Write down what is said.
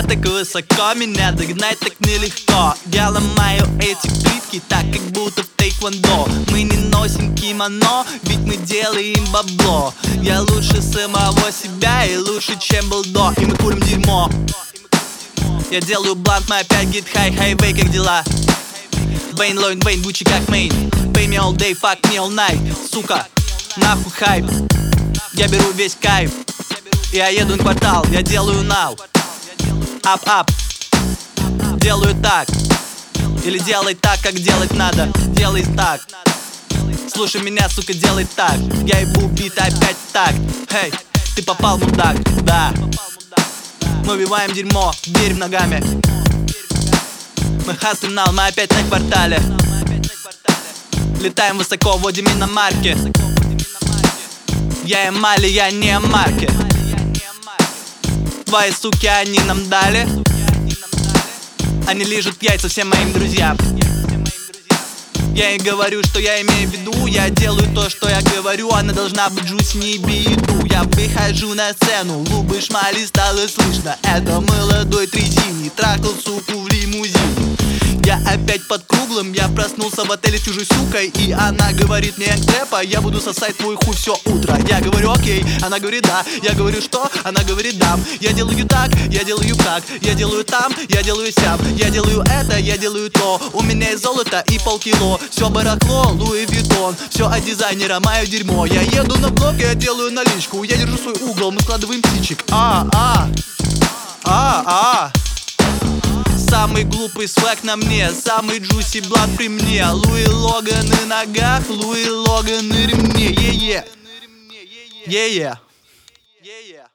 так высоко, меня догнать так нелегко. Я ломаю эти плитки так, как будто в тейквондо. Мы не носим кимоно, ведь мы делаем бабло. Я лучше самого себя и лучше, чем был до. И мы курим дерьмо. Я делаю блант, мы опять get high, highway, как дела? Вейн, Лойн, Вейн, Гуччи как Мейн. Pay me all day, fuck me all night. Сука, нахуй хайп. Я беру весь кайф. Я еду на квартал, я делаю now. Ап-ап. Делаю так. Или делай так, как делать надо. Делай так. Слушай меня, сука, делай так. Я ебу бит опять так. Хей, ты попал, мудак, да. Мы убиваем дерьмо, дверь ногами. Мы хаслим нал, мы опять на квартале. Летаем высоко, вводим иномарки. Я Эмали, я не марки. Твои суки, они нам дали. Они лижут яйца всем моим друзьям. Я ей говорю, что я имею в виду. Я делаю то, что я говорю. Она должна быть джуси, не беду. Я выхожу на сцену, лубы шмали стало слышно. Это молодой трезини трахал суку в лимузине. Я опять под круглым, я проснулся в отеле с чужой сукой. И она говорит мне, Рэпа, я буду сосать твой хуй все утро. Я говорю, окей, она говорит, да. Я говорю, что? Она говорит, дам. Я делаю так, я делаю как. Я делаю там, я делаю сям. Я делаю это, я делаю то. У меня есть золото и полкило. Все барахло, Луи Виттон. Все от дизайнера, мое дерьмо. Я еду на блок, я делаю наличку. Я держу свой угол, мы складываем птичек. Самый глупый свек на мне, самый джуси блат при мне. Луи Логан на ногах, Луи Логан на ремне. Е-е.